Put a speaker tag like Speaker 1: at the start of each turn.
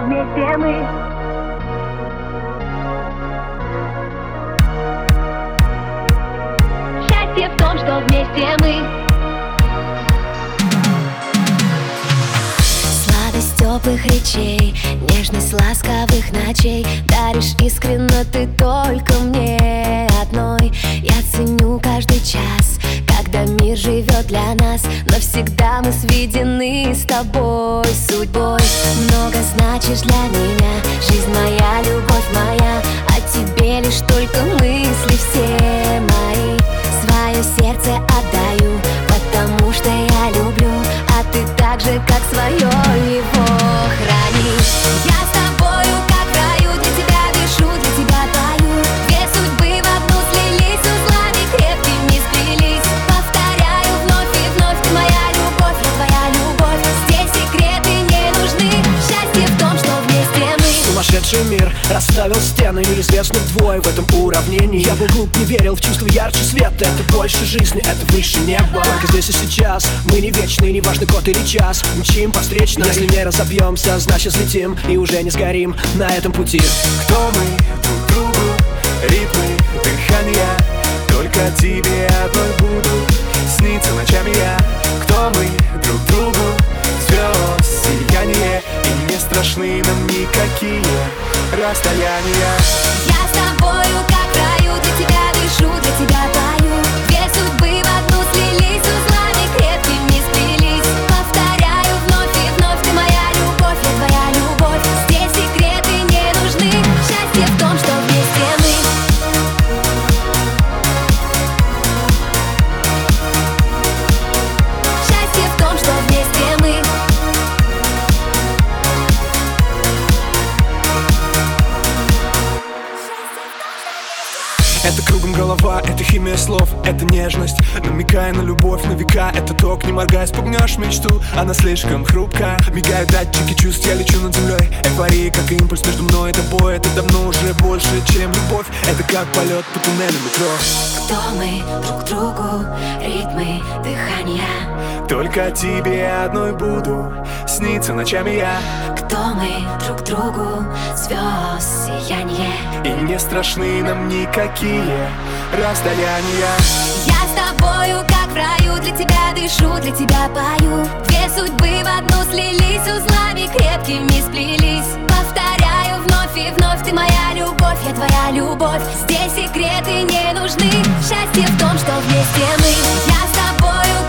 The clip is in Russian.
Speaker 1: вместе мы. Счастье в том, что вместе мы.
Speaker 2: Сладость теплых речей, нежность ласковых ночей даришь искренно ты только мне одной. Я ценю каждый час, когда мир живет для нас. Навсегда мы сведены с тобой судьбой. Много значишь для меня, жизнь моя, любовь моя. О тебе лишь только мысли все мои. Свое сердце отдаю, потому что я люблю, а ты так же, как свое его хранишь. Я с тобою, как в раю, для тебя дышу, для тебя пою. Две судьбы в одну слились, узлами крепкими сплелись. Повторяю вновь и вновь, ты моя любовь, я твоя любовь. Здесь секреты не нужны, счастье в том, что вместе мы.
Speaker 3: Сумасшедший мир расставил стены неизвестных двое в этом уравнении. Я был глуп, не верил в чувство ярче света. Это больше жизни, это выше неба. Только здесь и сейчас, мы не вечны, не важно год или час. Мчим по встречной, если не разобьемся, значит взлетим и уже не сгорим на этом пути.
Speaker 4: Кто мы друг другу, ритмы дыхания, только тебе одной буду сниться ночами я. Кто мы друг другу, звезд сияние, и не страшны нам никакие расстояния.
Speaker 2: Я с тобою, как в раю, для тебя дышу, для тебя пою. Две судьбы в одну слились, узлами крепкими сплелись. Повторяю вновь и вновь, ты моя любовь, я твоя любовь. Здесь секреты не нужны, счастье в том, что вместе мы. Счастье в том, что вместе мы.
Speaker 4: Это кругом голова, это химия слов, это нежность, намекая на любовь на века. Это ток, не моргая, спугнешь мечту, она слишком хрупкая. Мигают датчики чувств, я лечу над землей. Эйфория, как импульс между мной и тобой. Это давно уже больше, чем любовь. Это как полет по туннелю метро.
Speaker 2: Кто мы друг другу, ритмы дыхания.
Speaker 4: Только тебе одной буду сниться ночами я.
Speaker 2: Кто мы друг другу, звезд сияние.
Speaker 4: И не страшны нам никакие расстояния.
Speaker 2: Я с тобою, как в раю, для тебя дышу, для тебя пою. Две судьбы в одну слились, узлами крепкими сплелись. Повторяю вновь и вновь, ты моя любовь, я твоя любовь. Здесь секреты не нужны, счастье в том, что вместе мы. Я с тобою,